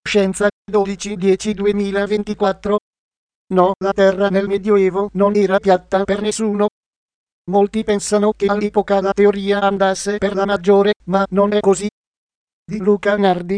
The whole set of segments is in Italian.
Scienza, 12/10/2024. No, la Terra nel Medioevo non era piatta per nessuno. Molti pensano che all'epoca la teoria andasse per la maggiore, ma non è così. Di Luca Nardi.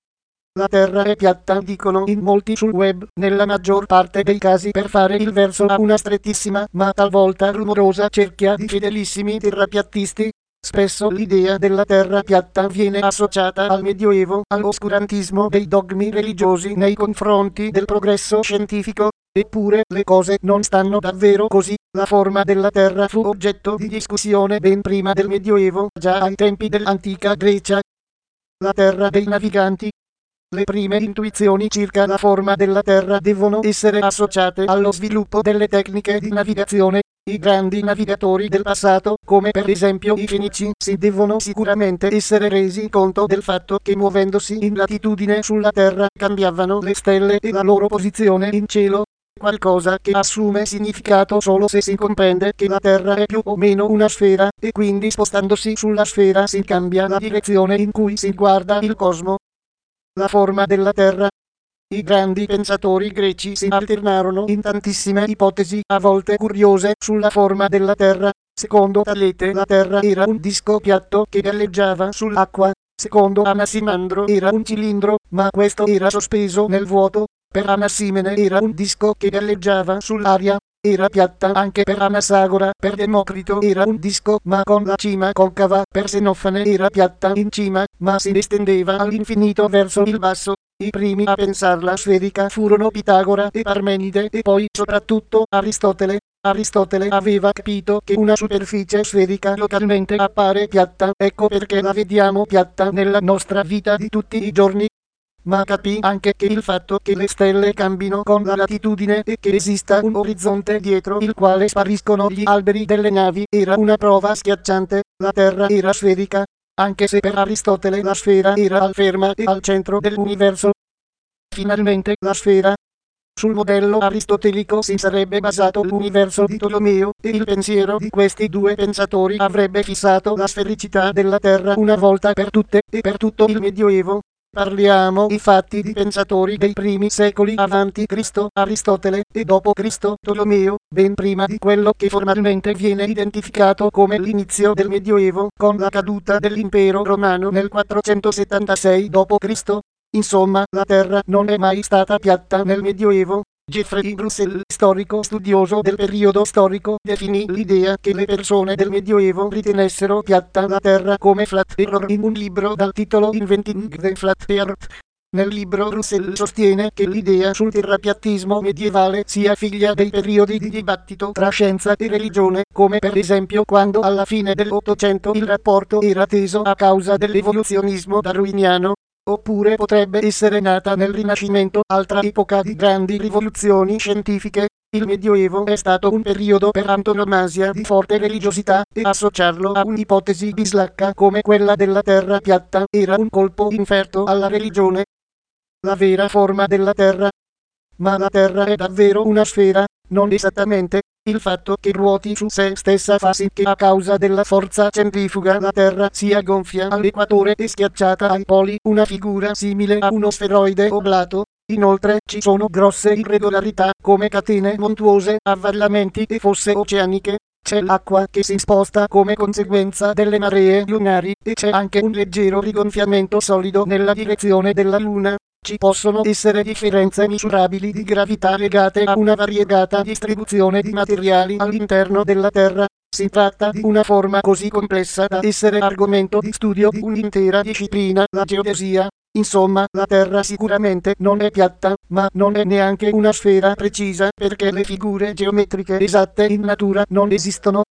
La Terra è piatta, dicono in molti sul web, nella maggior parte dei casi per fare il verso a una strettissima, ma talvolta rumorosa cerchia di fedelissimi terrapiattisti. Spesso l'idea della Terra piatta viene associata al Medioevo, all'oscurantismo dei dogmi religiosi nei confronti del progresso scientifico. Eppure le cose non stanno davvero così. La forma della Terra fu oggetto di discussione ben prima del Medioevo, già ai tempi dell'antica Grecia. La terra dei naviganti. Le prime intuizioni circa la forma della Terra devono essere associate allo sviluppo delle tecniche di navigazione. I grandi navigatori del passato, come per esempio i Fenici, si devono sicuramente essere resi conto del fatto che muovendosi in latitudine sulla Terra cambiavano le stelle e la loro posizione in cielo. Qualcosa che assume significato solo se si comprende che la Terra è più o meno una sfera, e quindi spostandosi sulla sfera si cambia la direzione in cui si guarda il cosmo. La forma della Terra. I grandi pensatori greci si alternarono in tantissime ipotesi, a volte curiose, sulla forma della Terra. Secondo Talete la Terra era un disco piatto che galleggiava sull'acqua. Secondo Anasimandro era un cilindro, ma questo era sospeso nel vuoto. Per Anasimene era un disco che galleggiava sull'aria. Era piatta anche per Anasagora. Per Democrito era un disco ma con la cima concava. Per Xenofane era piatta in cima, ma si estendeva all'infinito verso il basso. I primi a pensarla sferica furono Pitagora e Parmenide e poi soprattutto Aristotele. Aristotele aveva capito che una superficie sferica localmente appare piatta, ecco perché la vediamo piatta nella nostra vita di tutti i giorni. Ma capì anche che il fatto che le stelle cambino con la latitudine e che esista un orizzonte dietro il quale spariscono gli alberi delle navi era una prova schiacciante. La Terra era sferica, anche se per Aristotele la sfera era al ferma e al centro dell'universo. Finalmente la sfera. Sul modello aristotelico si sarebbe basato l'universo di Tolomeo, e il pensiero di questi due pensatori avrebbe fissato la sfericità della Terra una volta per tutte, e per tutto il Medioevo. Parliamo infatti di pensatori dei primi secoli avanti Cristo, Aristotele, e dopo Cristo Tolomeo, ben prima di quello che formalmente viene identificato come l'inizio del Medioevo, con la caduta dell'impero romano nel 476 d.C. Insomma, la Terra non è mai stata piatta nel Medioevo. Geoffrey Brussel, storico studioso del periodo storico, definì l'idea che le persone del Medioevo ritenessero piatta la Terra come flat error in un libro dal titolo Inventing the Flat Earth. Nel libro Brussel sostiene che l'idea sul terrapiattismo medievale sia figlia dei periodi di dibattito tra scienza e religione, come per esempio quando alla fine dell'Ottocento il rapporto era teso a causa dell'evoluzionismo darwiniano. Oppure potrebbe essere nata nel Rinascimento, altra epoca di grandi rivoluzioni scientifiche. Il Medioevo è stato un periodo per antonomasia di forte religiosità, e associarlo a un'ipotesi bislacca come quella della Terra piatta era un colpo inferto alla religione. La vera forma della Terra. Ma la Terra è davvero una sfera? Non esattamente. Il fatto che ruoti su se stessa fa sì che a causa della forza centrifuga la Terra sia gonfia all'equatore e schiacciata ai poli, una figura simile a uno sferoide oblato. Inoltre ci sono grosse irregolarità come catene montuose, avvallamenti e fosse oceaniche. C'è l'acqua che si sposta come conseguenza delle maree lunari, e c'è anche un leggero rigonfiamento solido nella direzione della Luna. Ci possono essere differenze misurabili di gravità legate a una variegata distribuzione di materiali all'interno della Terra. Si tratta di una forma così complessa da essere argomento di studio di un'intera disciplina, la geodesia. Insomma, la Terra sicuramente non è piatta, ma non è neanche una sfera precisa, perché le figure geometriche esatte in natura non esistono.